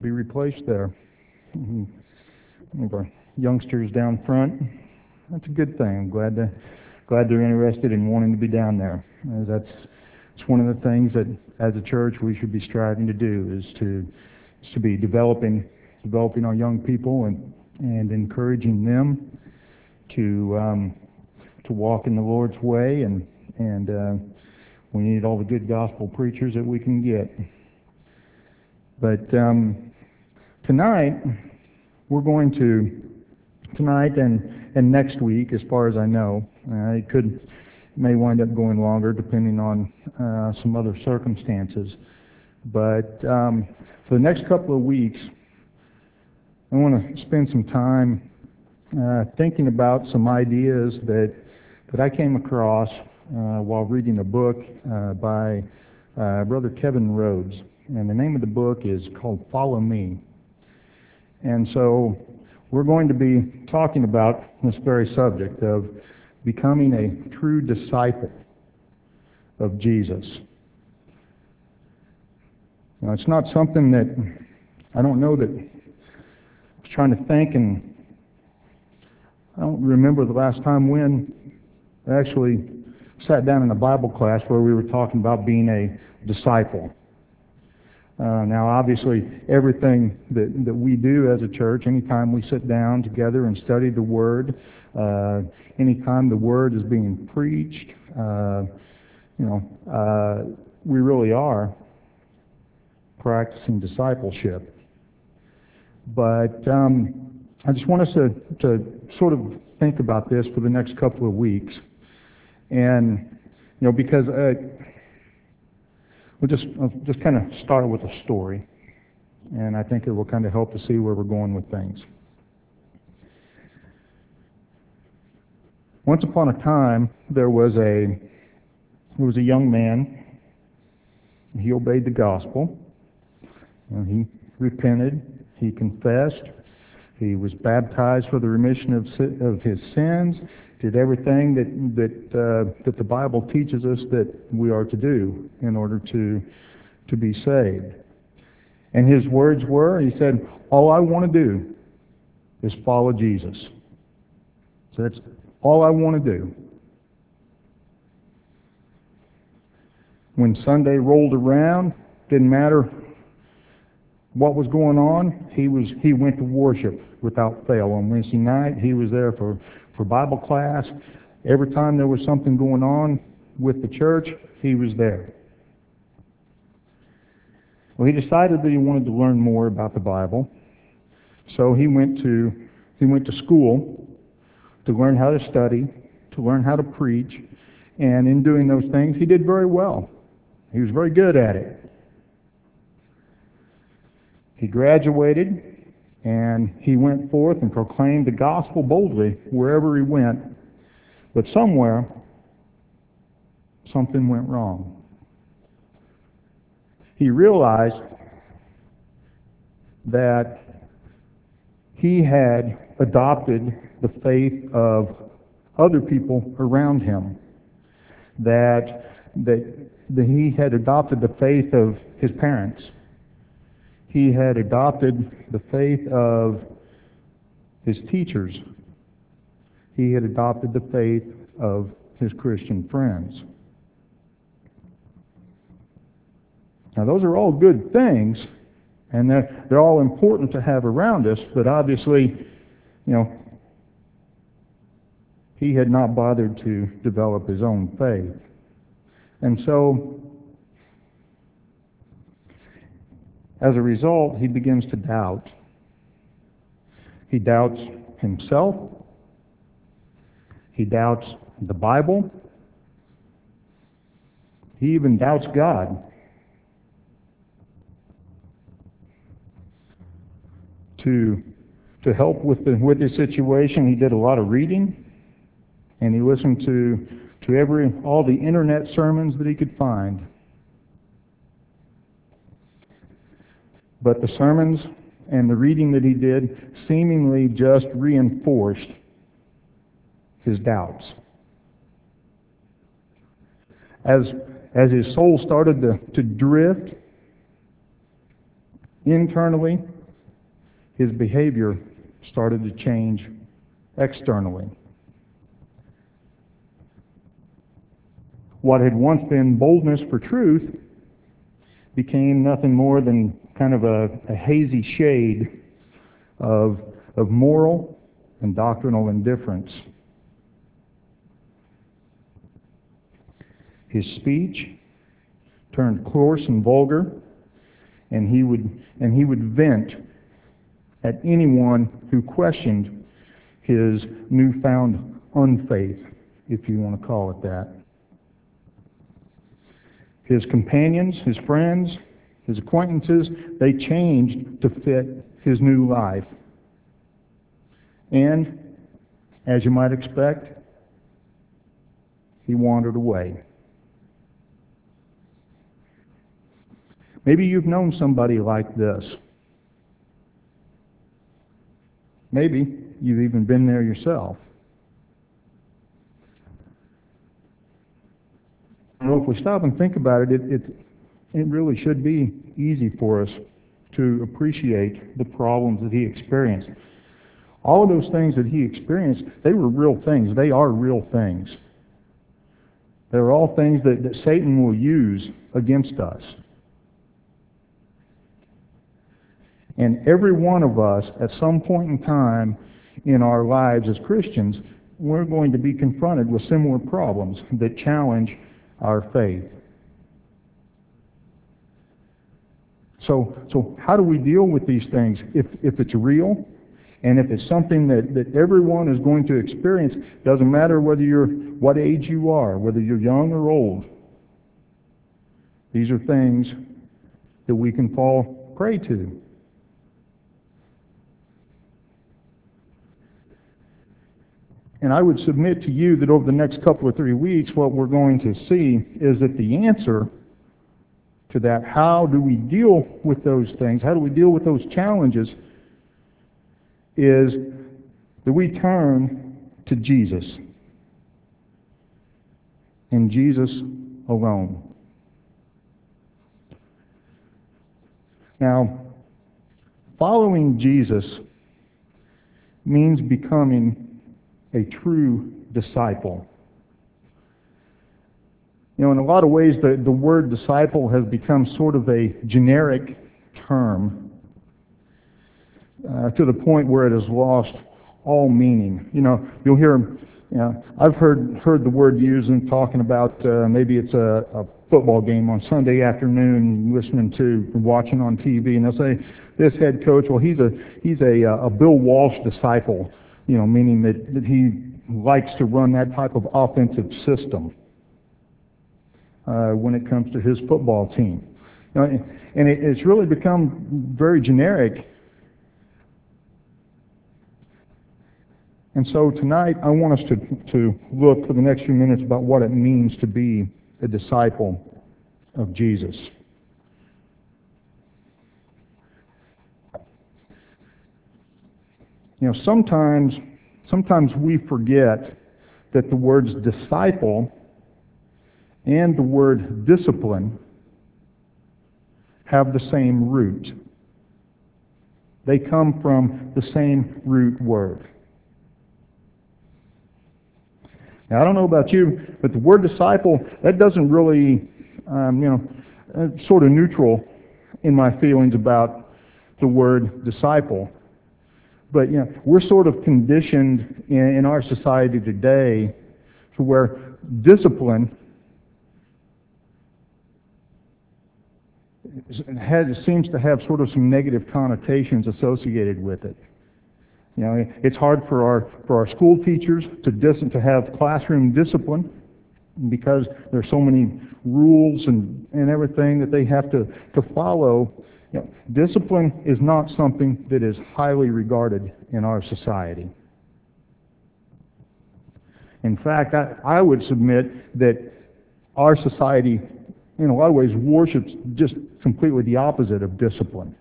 be replaced there. Mhm. One of our youngsters down front. That's a good thing. I'm glad they're interested in wanting to be down there. It's one of the things that as a church we should be striving to do is to be developing our young people and encouraging them to walk in the Lord's way and we need all the good gospel preachers that we can get. But tonight we're going to tonight and next week, as far as I know, it may wind up going longer depending on some other circumstances. But for the next couple of weeks, I want to spend some time thinking about some ideas that I came across while reading a book by Brother Kevin Rhodes. And the name of the book is called Follow Me. And so we're going to be talking about this very subject of becoming a true disciple of Jesus. Now, it's not something that I don't know that I was trying to think, and I don't remember the last time when I actually sat down in a Bible class where we were talking about being a disciple. Now, obviously, everything that we do as a church, anytime we sit down together and study the Word, anytime the Word is being preached, we really are practicing discipleship. But I just want us to sort of think about this for the next couple of weeks, and because I'll just kind of start with a story, and I think it will kind of help to see where we're going with things. Once upon a time, there was a young man. He obeyed the gospel, and he repented. He confessed. He was baptized for the remission of his sins. Did everything that the Bible teaches us that we are to do in order to be saved. And his words were, he said, all I want to do is follow Jesus. So that's all I want to do. When Sunday rolled around, didn't matter what was going on, he went to worship without fail. On Wednesday night, he was there for Bible class. Every time there was something going on with the church, he was there. Well, he decided that he wanted to learn more about the Bible, so he went to school to learn how to study, to learn how to preach, and in doing those things, he did very well. He was very good at it. He graduated, and he went forth and proclaimed the gospel boldly wherever he went. But somewhere, something went wrong. He realized that he had adopted the faith of other people around him, that he had adopted the faith of his parents. He had adopted the faith of his teachers. He had adopted the faith of his Christian friends. Now, those are all good things, and they're all important to have around us, but obviously, he had not bothered to develop his own faith. And so, as a result, he begins to doubt. He doubts himself. He doubts the Bible. He even doubts God. To help with this situation, he did a lot of reading, and he listened to all the internet sermons that he could find. But the sermons and the reading that he did seemingly just reinforced his doubts. As his soul started to drift, Internally, his behavior started to change externally. What had once been boldness for truth became nothing more than kind of a hazy shade of moral and doctrinal indifference. His speech turned coarse and vulgar, and he would vent at anyone who questioned his newfound unfaith, if you want to call it that. His companions, his friends, his acquaintances, they changed to fit his new life. And, as you might expect, he wandered away. Maybe you've known somebody like this. Maybe you've even been there yourself. If we stop and think about it, it really should be easy for us to appreciate the problems that he experienced. All of those things that he experienced, they were real things. They are real things. They're all things that Satan will use against us. And every one of us, at some point in time in our lives as Christians, we're going to be confronted with similar problems that challenge our faith. So how do we deal with these things? If it's real, and if it's something that everyone is going to experience, doesn't matter what age you are, whether you're young or old. These are things that we can fall prey to. And I would submit to you that over the next couple or 3 weeks, what we're going to see is that the answer to that, how do we deal with those things, how do we deal with those challenges, is that we turn to Jesus and Jesus alone. Now, following Jesus means becoming a true disciple. You know, in a lot of ways, the word disciple has become sort of a generic term to the point where it has lost all meaning. You know, you'll hear, I've heard the word used in talking about maybe it's a football game on Sunday afternoon, watching on TV, and they'll say, this head coach, well, he's a Bill Walsh disciple. You know, meaning that he likes to run that type of offensive system when it comes to his football team. You know, and it's really become very generic. And so tonight I want us to look for the next few minutes about what it means to be a disciple of Jesus. You know, sometimes we forget that the words disciple and the word discipline have the same root. They come from the same root word. Now, I don't know about you, but the word disciple, that doesn't really, sort of neutral in my feelings about the word disciple. But we're sort of conditioned in our society today to where discipline seems to have sort of some negative connotations associated with it. You know, it's hard for our school teachers to have classroom discipline because there's so many rules and everything that they have to follow. You know, discipline is not something that is highly regarded in our society. In fact, I would submit that our society, in a lot of ways, worships just completely the opposite of discipline.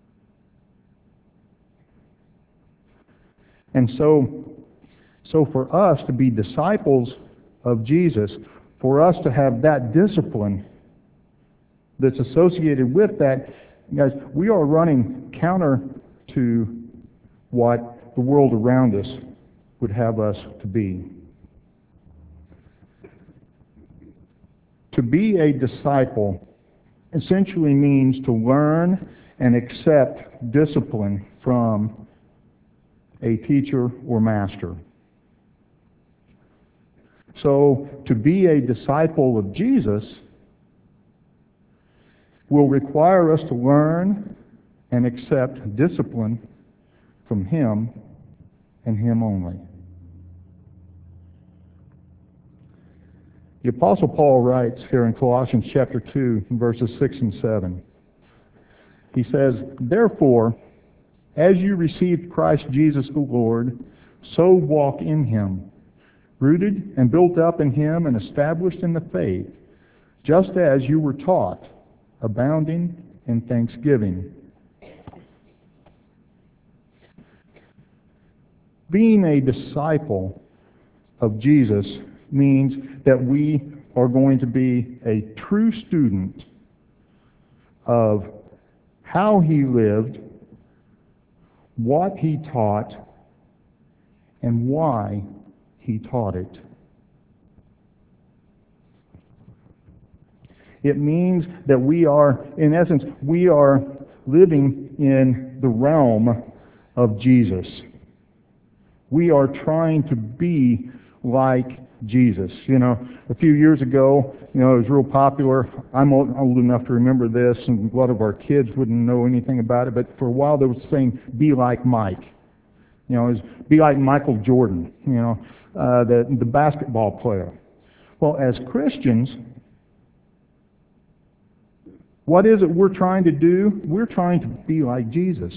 And so for us to be disciples of Jesus, for us to have that discipline that's associated with that, Guys, we are running counter to what the world around us would have us to be. To be a disciple essentially means to learn and accept discipline from a teacher or master. So, to be a disciple of Jesus will require us to learn and accept discipline from Him and Him only. The Apostle Paul writes here in Colossians chapter 2, verses 6 and 7. He says, "Therefore, as you received Christ Jesus the Lord, so walk in Him, rooted and built up in Him and established in the faith, just as you were taught, abounding in thanksgiving." Being a disciple of Jesus means that we are going to be a true student of how He lived, what He taught, and why He taught it. It means that we are, in essence, we are living in the realm of Jesus. We are trying to be like Jesus. You know, a few years ago, it was real popular. I'm old enough to remember this, and a lot of our kids wouldn't know anything about it, but for a while there was saying, "Be like Mike." It was be like Michael Jordan, the basketball player. Well, as Christians, what is it we're trying to do? We're trying to be like Jesus.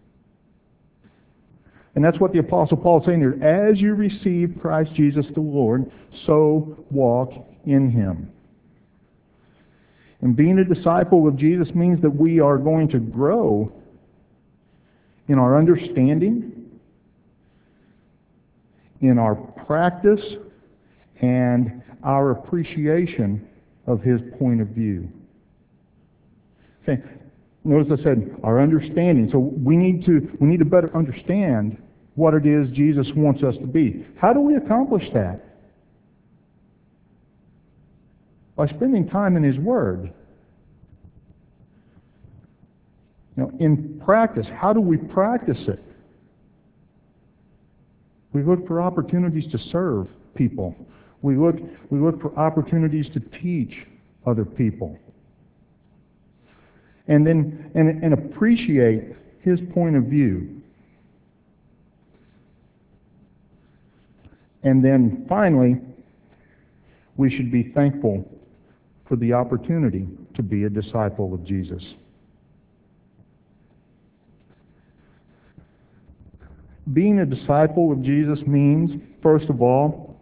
And that's what the Apostle Paul is saying here. As you receive Christ Jesus the Lord, so walk in Him. And being a disciple of Jesus means that we are going to grow in our understanding, in our practice, and our appreciation of His point of view. Okay. Notice I said our understanding. So we need to better understand what it is Jesus wants us to be. How do we accomplish that? By spending time in His Word. In practice, how do we practice it? We look for opportunities to serve people. We look for opportunities to teach other people. And then and appreciate His point of view. And then finally, we should be thankful for the opportunity to be a disciple of Jesus. Being a disciple of Jesus means, first of all,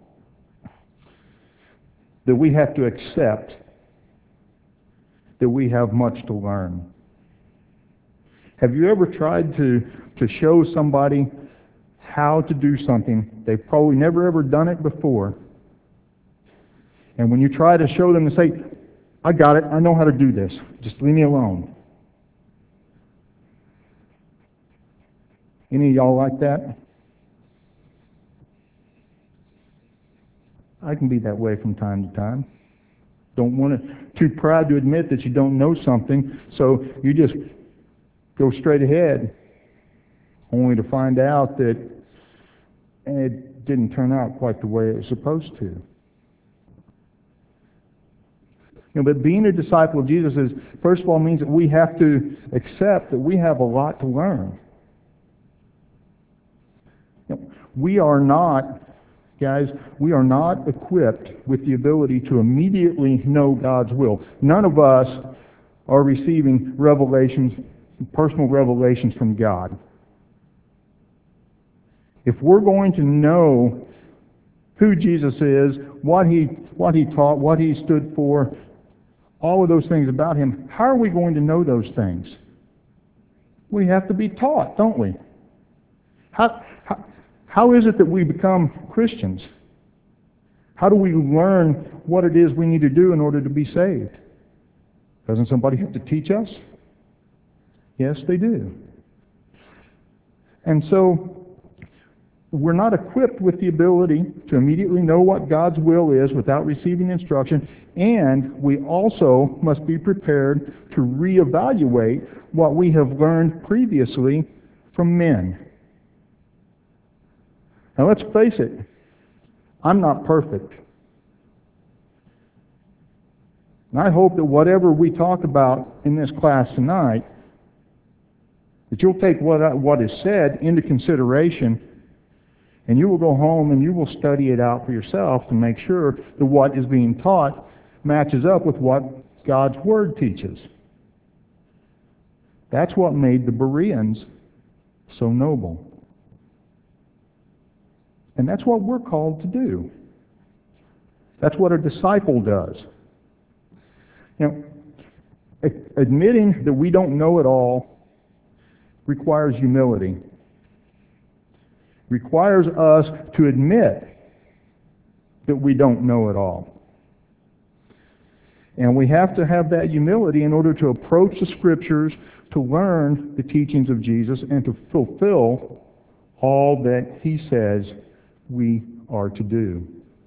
that we have to accept that we have much to learn. Have you ever tried to show somebody how to do something? They've probably never ever done it before. And when you try to show them and say, "I got it, I know how to do this, just leave me alone." Any of y'all like that? I can be that way from time to time. Don't want to, too proud to admit that you don't know something, so you just go straight ahead, only to find out that it didn't turn out quite the way it was supposed to. But being a disciple of Jesus is, first of all, means that we have to accept that we have a lot to learn. We are not, guys, we are not equipped with the ability to immediately know God's will. None of us are receiving revelations, personal revelations from God. If we're going to know who Jesus is, what he taught, what He stood for, all of those things about Him, how are we going to know those things? We have to be taught, don't we? How is it that we become Christians? How do we learn what it is we need to do in order to be saved? Doesn't somebody have to teach us? Yes, they do. And so, we're not equipped with the ability to immediately know what God's will is without receiving instruction, and we also must be prepared to reevaluate what we have learned previously from men. Now let's face it, I'm not perfect. And I hope that whatever we talk about in this class tonight, that you'll take what is said into consideration, and you will go home and you will study it out for yourself to make sure that what is being taught matches up with what God's Word teaches. That's what made the Bereans so noble. And that's what we're called to do. That's what a disciple does. You know, admitting that we don't know it all requires humility. Requires us to admit that we don't know it all. And we have to have that humility in order to approach the Scriptures, to learn the teachings of Jesus, and to fulfill all that He says we are to do.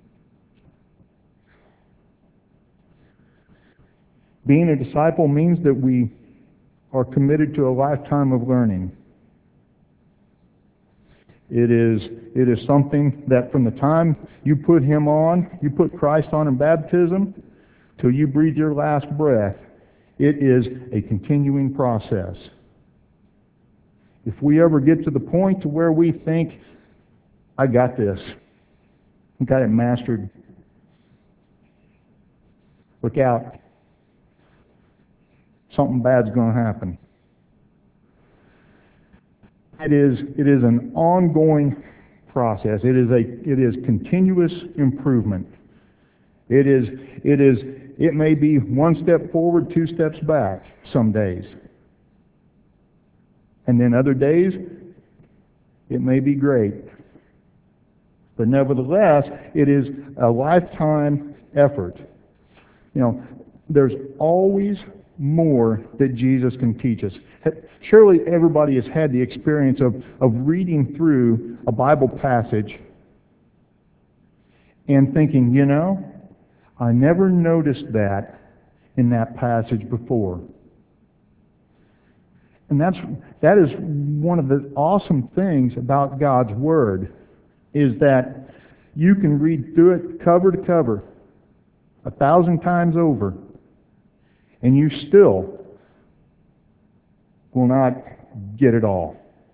Being a disciple means that we are committed to a lifetime of learning. It is something that from the time you put Him on, you put Christ on in baptism, till you breathe your last breath, it is a continuing process. If we ever get to the point to where we think, I got this, I got it mastered, look out, something bad's going to happen. It is an ongoing process. It is continuous improvement. It may be one step forward, two steps back some days. And then other days, it may be great. But nevertheless, it is a lifetime effort. You know, there's always more that Jesus can teach us. Surely everybody has had the experience of reading through a Bible passage and thinking, you know, I never noticed that in that passage before. And that is one of the awesome things about God's Word, is that you can read through it cover to cover 1,000 times over, and you still will not get it all.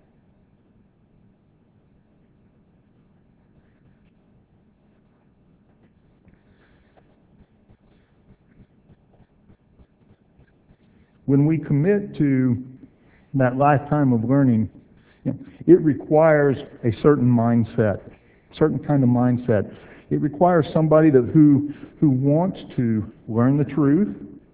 When we commit to that lifetime of learning, it requires a certain mindset, certain kind of mindset. It requires somebody who wants to learn the truth,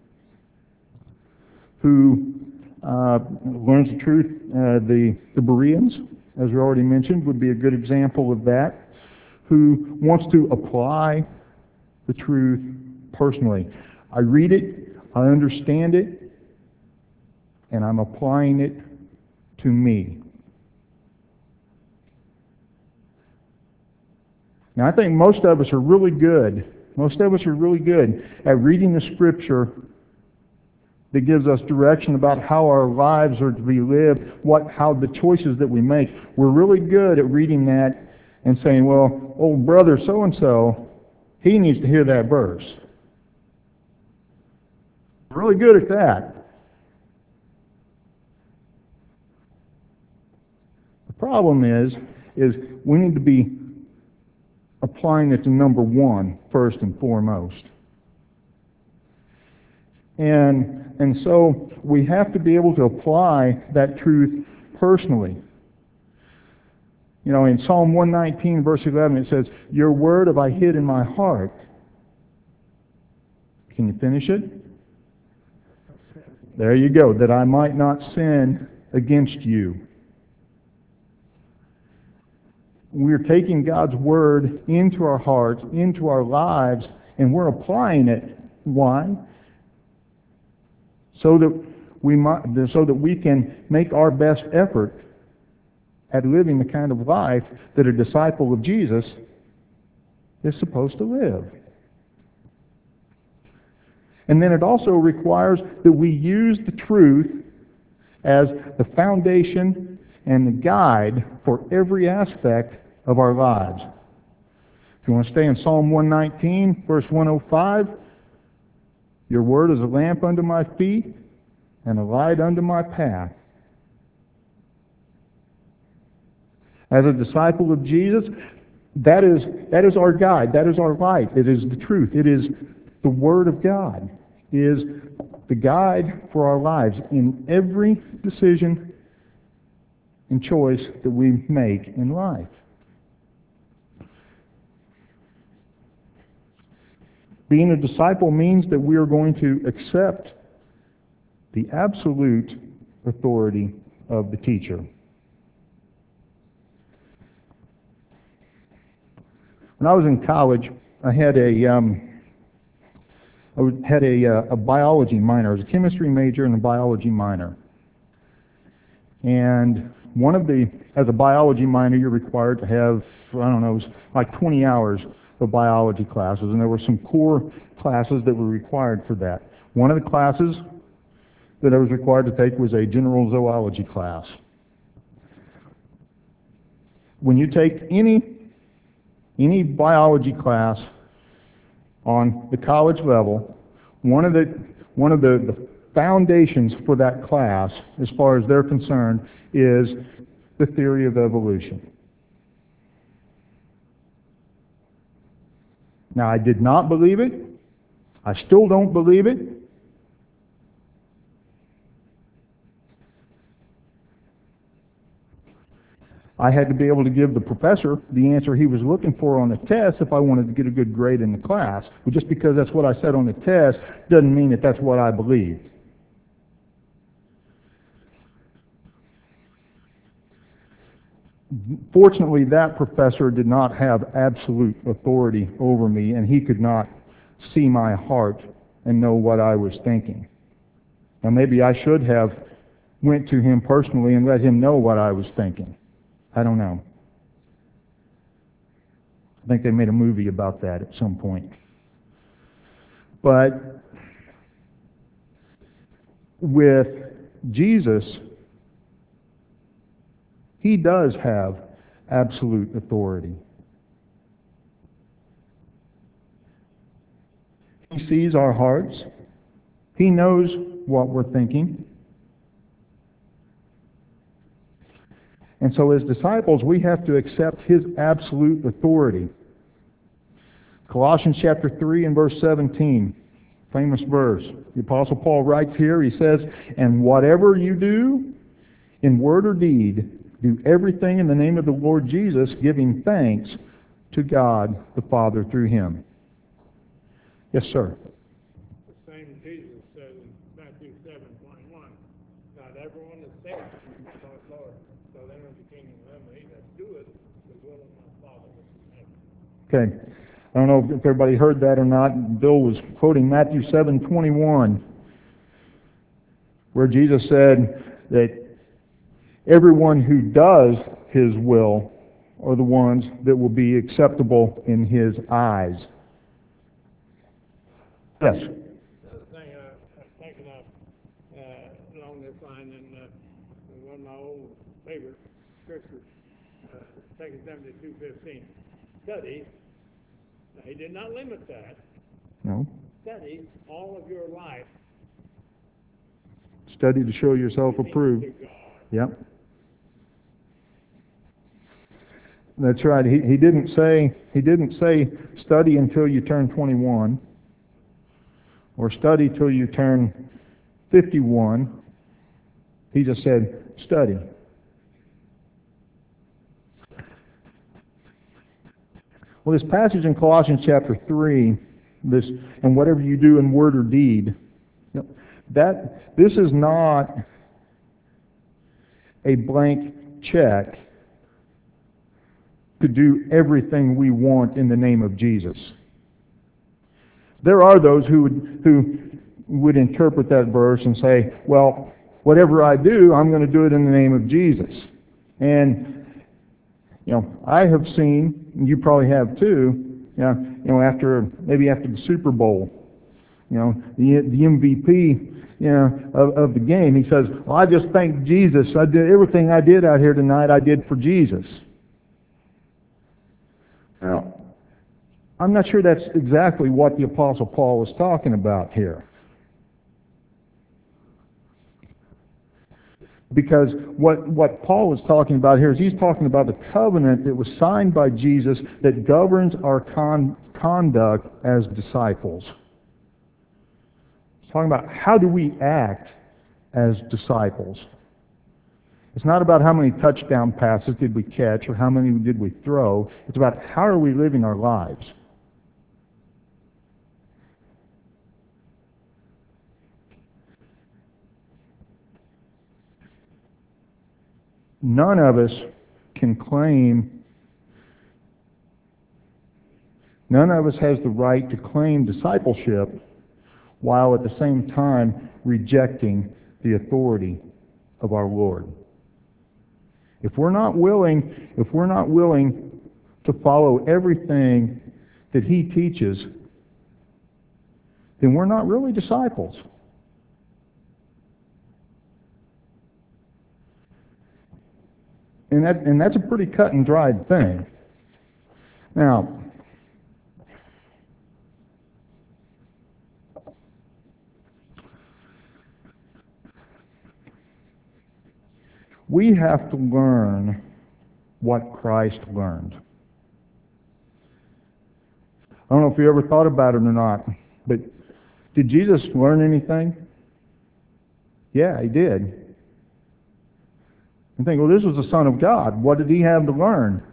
who learns the truth. The Bereans, as we already mentioned, would be a good example of that, who wants to apply the truth personally. I read it, I understand it, and I'm applying it to me. Now, I think most of us are really good. Most of us are really good at reading the Scripture that gives us direction about how our lives are to be lived, how the choices that we make. We're really good at reading that and saying, well, old brother so-and-so, he needs to hear that verse. We're really good at that. The problem is we need to be applying it to number one first and foremost. And so we have to be able to apply that truth personally. You know, in Psalm 119, verse 11, it says, "Your word have I hid in my heart." Can you finish it? There you go. That I might not sin against you. We're taking God's Word into our hearts, into our lives, and we're applying it. Why? So that so that we can make our best effort at living the kind of life that a disciple of Jesus is supposed to live. And then it also requires that we use the truth as the foundation and the guide for every aspect of our lives. If you want to stay in Psalm 119, verse 105, your word is a lamp unto my feet and a light unto my path. As a disciple of Jesus, that is our guide. That is our light. It is the truth. It is the Word of God. It is the guide for our lives in every decision and choice that we make in life. Being a disciple means that we are going to accept the absolute authority of the teacher. When I was in college, I had a biology minor. I was a chemistry major and a biology minor. And as a biology minor, you're required to have, it was like 20 hours of biology classes, and there were some core classes that were required for that. One of the classes that I was required to take was a general zoology class. When you take any biology class on the college level, one of the foundations for that class, as far as they're concerned, is the theory of evolution. Now, I did not believe it. I still don't believe it. I had to be able to give the professor the answer he was looking for on the test if I wanted to get a good grade in the class. But just because that's what I said on the test doesn't mean that that's what I believed. Fortunately, that professor did not have absolute authority over me, and he could not see my heart and know what I was thinking. Now, maybe I should have went to him personally and let him know what I was thinking. I don't know. I think they made a movie about that at some point. But with Jesus, he does have absolute authority. He sees our hearts. He knows what we're thinking. And so as disciples, we have to accept his absolute authority. Colossians chapter 3 and verse 17, famous verse. The Apostle Paul writes here, he says, "And whatever you do, in word or deed, do everything in the name of the Lord Jesus, giving thanks to God the Father through him." Yes, sir. The same Jesus said in Matthew 7:21, "Not everyone that saith, Lord, Lord, shall enter the kingdom of heaven, but he that doeth the will of my Father which is in heaven." Okay. I don't know if everybody heard that or not. Bill was quoting Matthew 7:21, where Jesus said that everyone who does his will are the ones that will be acceptable in his eyes. Yes? The thing I was thinking of along this line, and one of my old favorite scriptures, 2 Timothy 2:15. Study. Now, he did not limit that. No. Study all of your life. Study to show yourself approved. To God. Yep. That's right. He didn't say study until you turn 21 or study till you turn 51. He just said study. Well, this passage in Colossians chapter 3, this, and whatever you do in word or deed, this is not a blank check to do everything we want in the name of Jesus. There are those who would interpret that verse and say, well, whatever I do, I'm going to do it in the name of Jesus. And, I have seen, and you probably have too, maybe after the Super Bowl, the MVP, of the game, he says, well, I just thank Jesus. I did everything I did out here tonight, I did for Jesus. Now, I'm not sure that's exactly what the Apostle Paul was talking about here. Because what Paul was talking about here is he's talking about the covenant that was signed by Jesus that governs our conduct as disciples. He's talking about how do we act as disciples. It's not about how many touchdown passes did we catch or how many did we throw. It's about how are we living our lives. None of us has the right to claim discipleship while at the same time rejecting the authority of our Lord. If we're not willing to follow everything that He teaches, then we're not really disciples. And that's a pretty cut and dried thing. Now, we have to learn what Christ learned. I don't know if you ever thought about it or not, but did Jesus learn anything? Yeah, He did. You think, well, this was the Son of God. What did He have to learn?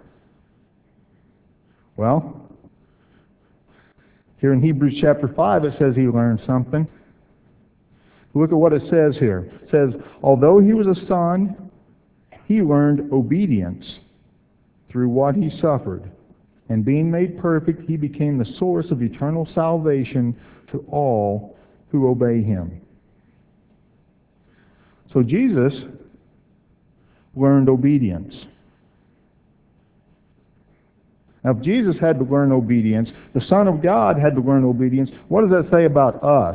Well, here in Hebrews chapter 5 it says He learned something. Look at what it says here. It says, although He was a Son, He learned obedience through what He suffered. And being made perfect, He became the source of eternal salvation to all who obey Him. So Jesus learned obedience. Now, if Jesus had to learn obedience, the Son of God had to learn obedience, what does that say about us?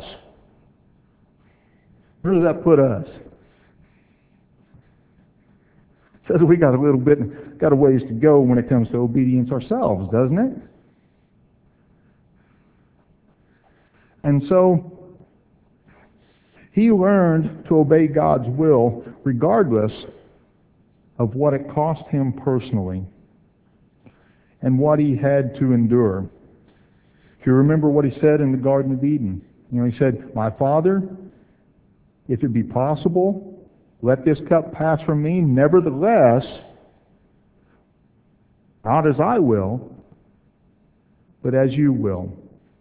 Where does that put us? It says we got a ways to go when it comes to obedience ourselves, doesn't it? And so, He learned to obey God's will regardless of what it cost Him personally and what He had to endure. If you remember what He said in the Garden of Eden, He said, my Father, if it be possible, let this cup pass from me. Nevertheless, not as I will, but as you will.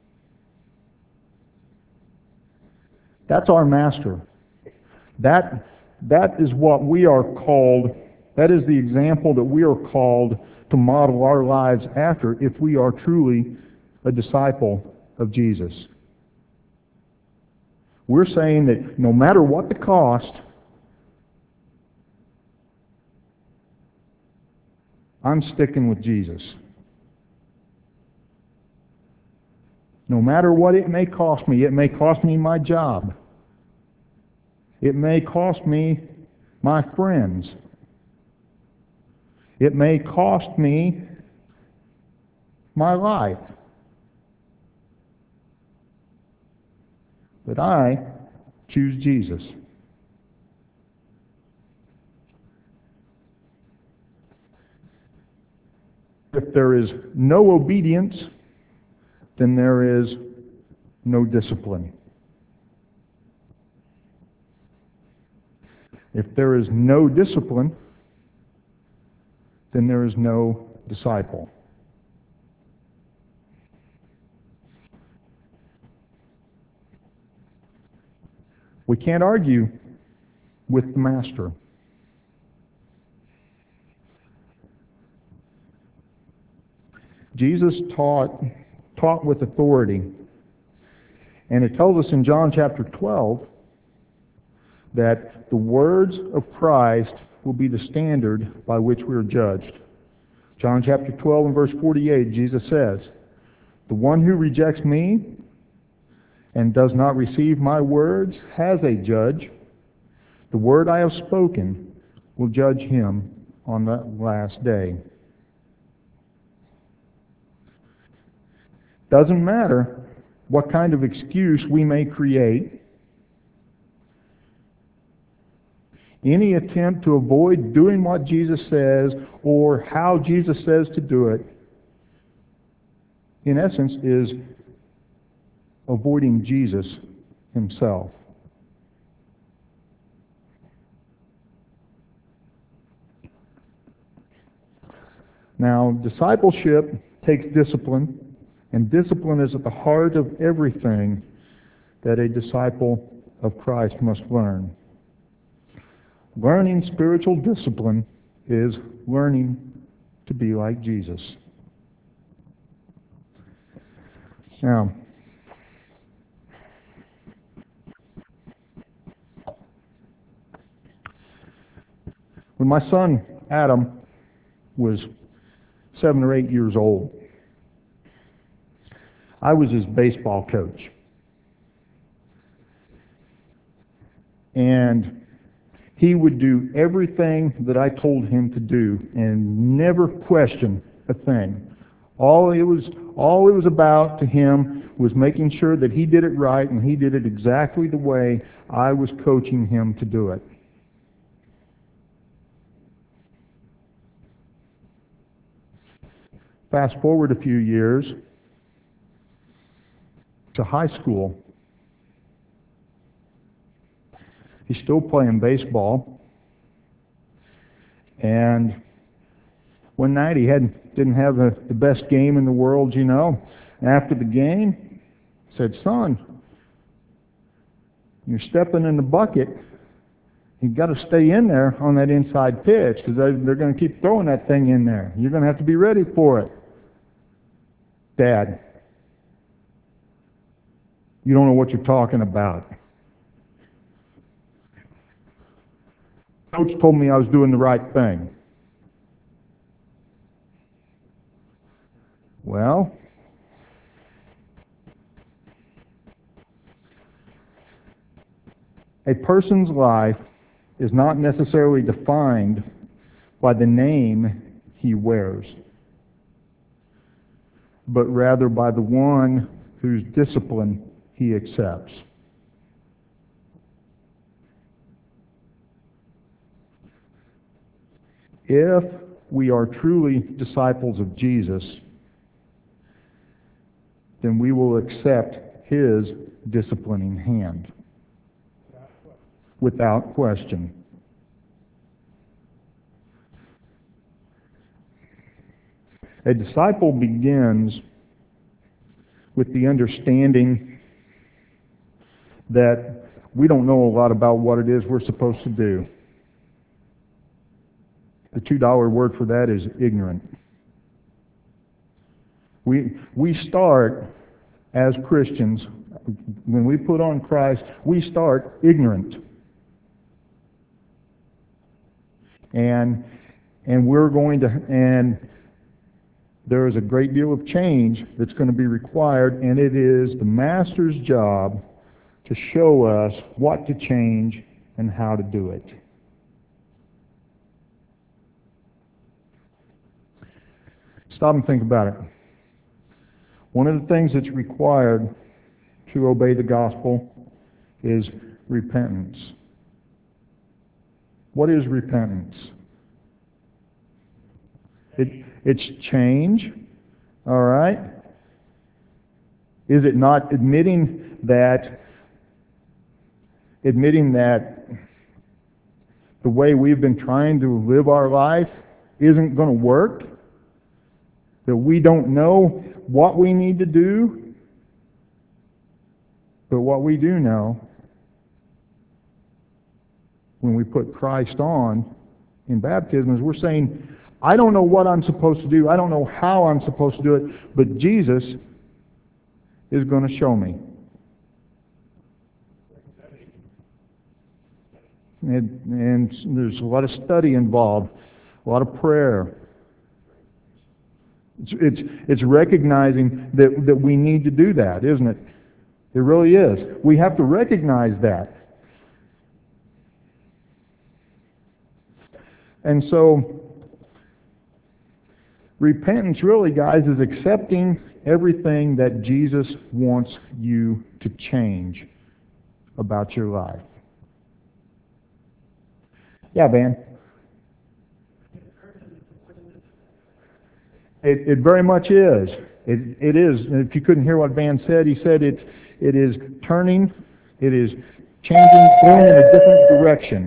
That's our master. That is what we are called. That is the example that we are called to model our lives after if we are truly a disciple of Jesus. We're saying that no matter what the cost, I'm sticking with Jesus. No matter what it may cost me my job. It may cost me my friends. It may cost me my life. But I choose Jesus. If there is no obedience, then there is no discipline. If there is no discipline, then there is no disciple. We can't argue with the Master. Jesus taught with authority. And it tells us in John chapter 12 that the words of Christ will be the standard by which we are judged. John chapter 12 and verse 48, Jesus says, "The one who rejects me and does not receive my words has a judge. The word I have spoken will judge him on that last day." Doesn't matter what kind of excuse we may create. Any attempt to avoid doing what Jesus says or how Jesus says to do it, in essence, is avoiding Jesus himself. Now, discipleship takes discipline, and discipline is at the heart of everything that a disciple of Christ must learn. Learning spiritual discipline is learning to be like Jesus. Now, when my son Adam was 7 or 8 years old, I was his baseball coach. And he would do everything that I told him to do and never question a thing. All it was about to him was making sure that he did it right, and he did it exactly the way I was coaching him to do it. Fast forward a few years to high school. He's still playing baseball. And one night he didn't have the best game in the world, you know. After the game, he said, "Son, you're stepping in the bucket. You've got to stay in there on that inside pitch because they're going to keep throwing that thing in there. You're going to have to be ready for it." "Dad, you don't know what you're talking about. Coach told me I was doing the right thing." Well, a person's life is not necessarily defined by the name he wears, but rather by the one whose discipline he accepts. If we are truly disciples of Jesus, then we will accept his disciplining hand without question. A disciple begins with the understanding that we don't know a lot about what it is we're supposed to do. The $2 word for that is ignorant. We start as Christians, when we put on Christ, we start ignorant. And there is a great deal of change that's going to be required, and it is the Master's job to show us what to change and how to do it. Stop and think about it. One of the things that's required to obey the gospel is repentance. What is repentance? It's change, all right? Is it not admitting that the way we've been trying to live our life isn't going to work? That we don't know what we need to do, but what we do know, when we put Christ on in baptism, is we're saying, I don't know what I'm supposed to do, I don't know how I'm supposed to do it, but Jesus is going to show me. and there's a lot of study involved, a lot of prayer. It's recognizing that we need to do that, isn't it? It really is. We have to recognize that. And so, repentance really, guys, is accepting everything that Jesus wants you to change about your life. Yeah, Ben? It very much is. It is. And if you couldn't hear what Van said, he said it is turning, it is changing, going in a different direction.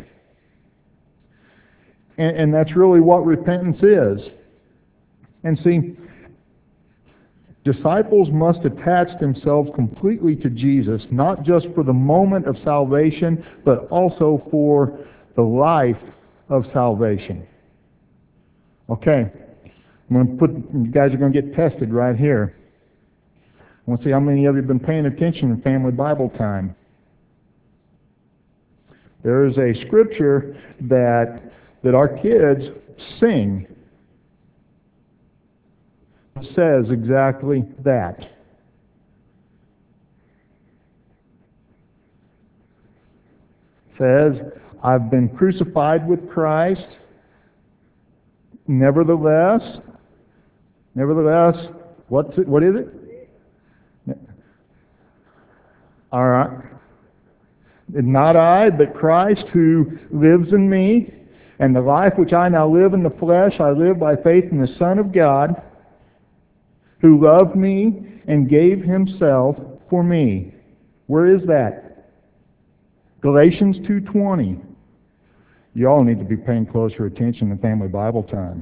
And that's really what repentance is. And see, disciples must attach themselves completely to Jesus, not just for the moment of salvation, but also for the life of salvation. Okay. You guys are going to get tested right here. I want to see how many of you have been paying attention in family Bible time. There is a scripture that our kids sing that says exactly that. It says, I've been crucified with Christ, nevertheless, what is it? All right. Not I, but Christ who lives in me, and the life which I now live in the flesh, I live by faith in the Son of God, who loved me and gave himself for me. Where is that? Galatians 2:20. You all need to be paying closer attention to family Bible time.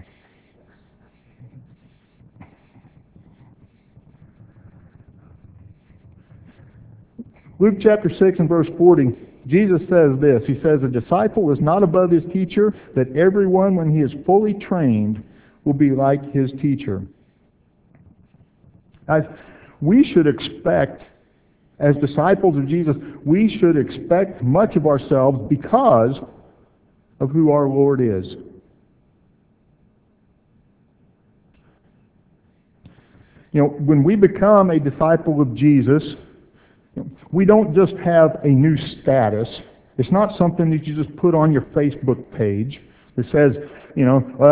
Luke chapter 6 and verse 40, Jesus says this. He says, a disciple is not above his teacher, that everyone, when he is fully trained, will be like his teacher. Guys, we should expect, as disciples of Jesus, we should expect much of ourselves because of who our Lord is. You know, when we become a disciple of Jesus, we don't just have a new status. It's not something that you just put on your Facebook page that says, in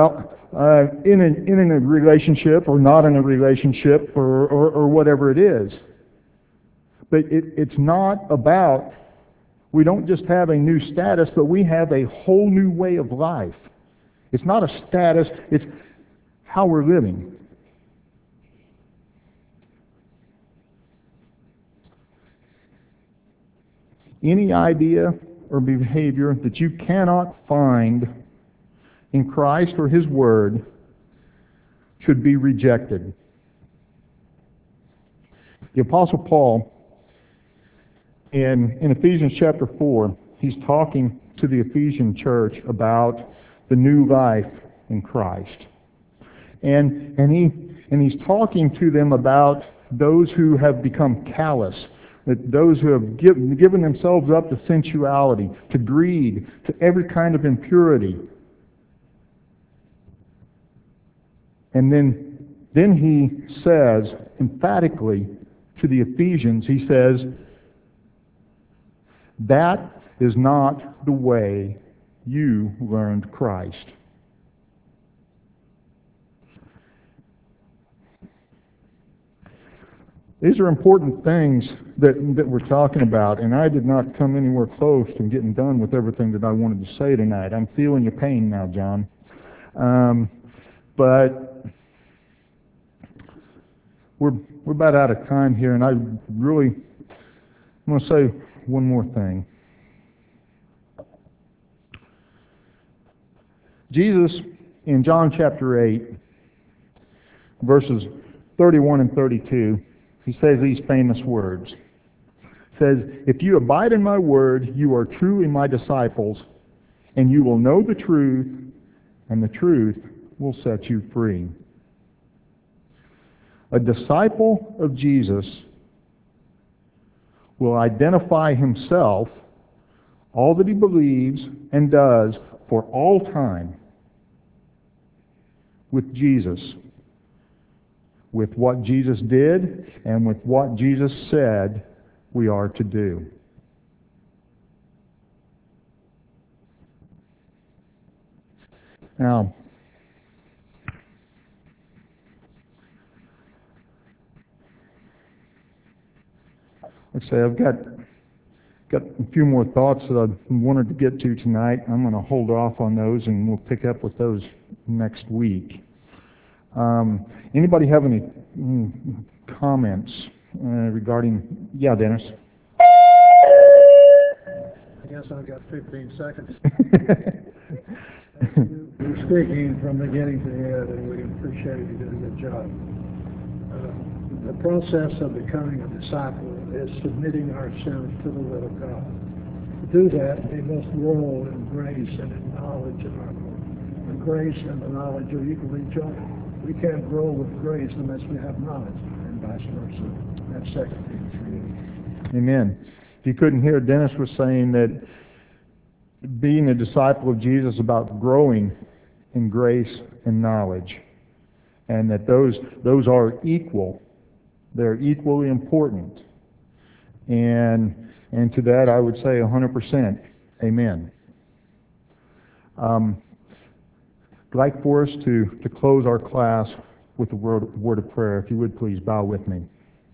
a relationship or not in a relationship or whatever it is. But it's not about, we don't just have a new status, but we have a whole new way of life. It's not a status, it's how we're living. Any idea or behavior that you cannot find in Christ or His Word should be rejected. The Apostle Paul, in Ephesians chapter 4, he's talking to the Ephesian church about the new life in Christ. And he's talking to them about those who have become callous, that those who have given themselves up to sensuality, to greed, to every kind of impurity. And then he says emphatically to the Ephesians, he says, that is not the way you learned Christ. These are important things that we're talking about, and I did not come anywhere close to getting done with everything that I wanted to say tonight. I'm feeling your pain now, John. But we're about out of time here, and I'm going to say one more thing. Jesus, in John chapter 8, verses 31 and 32, he says these famous words. He says, if you abide in my word, you are truly my disciples, and you will know the truth, and the truth will set you free. A disciple of Jesus will identify himself all that he believes and does for all time with Jesus, with what Jesus did and with what Jesus said we are to do. Now, let's say I've got a few more thoughts that I wanted to get to tonight. I'm going to hold off on those, and we'll pick up with those next week. Anybody have any comments regarding? Yeah, Dennis. I guess I've got 15 seconds. You're speaking from beginning to the end, and we appreciate you did a good job. The process of becoming a disciple is submitting ourselves to the will of God. To do that, we must grow in grace and in knowledge of our Lord. The grace and the knowledge are equally joined. We can't grow with grace unless we have knowledge, and vice versa. That's 2 Peter 3. Amen. If you couldn't hear, Dennis was saying that being a disciple of Jesus is about growing in grace and knowledge, and that those are equal. They're equally important. And to that I would say 100%. Amen. I'd like for us to close our class with a word of prayer. If you would please bow with me.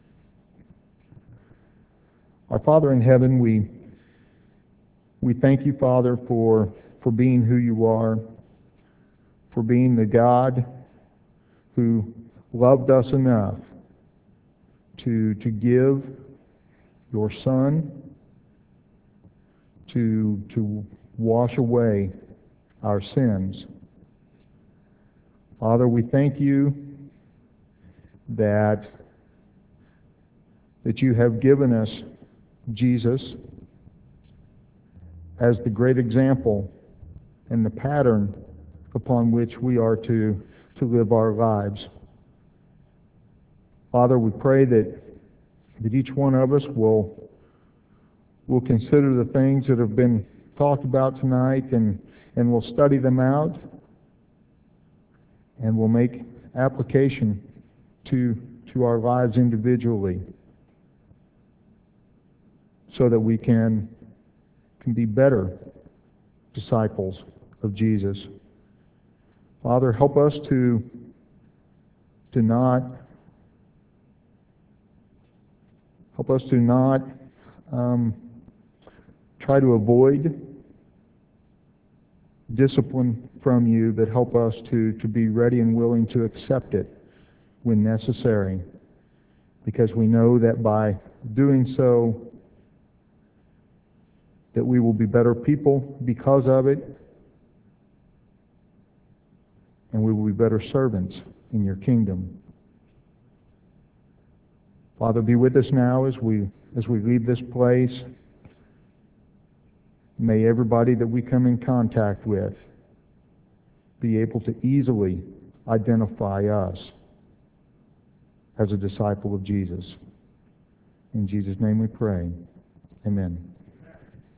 Our Father in heaven, we thank you, Father, for being who you are, for being the God who loved us enough to give your Son to wash away our sins. Father, we thank you that you have given us Jesus as the great example and the pattern upon which we are to live our lives. Father, we pray that each one of us will consider the things that have been talked about tonight and will study them out, and will make application to our lives individually, so that we can be better disciples of Jesus. Father, help us to not try to avoid discipline from you, but help us to be ready and willing to accept it when necessary, because we know that by doing so, that we will be better people because of it, and we will be better servants in your kingdom. Father, be with us now as we leave this place. May everybody that we come in contact with be able to easily identify us as a disciple of Jesus. In Jesus' name we pray. Amen.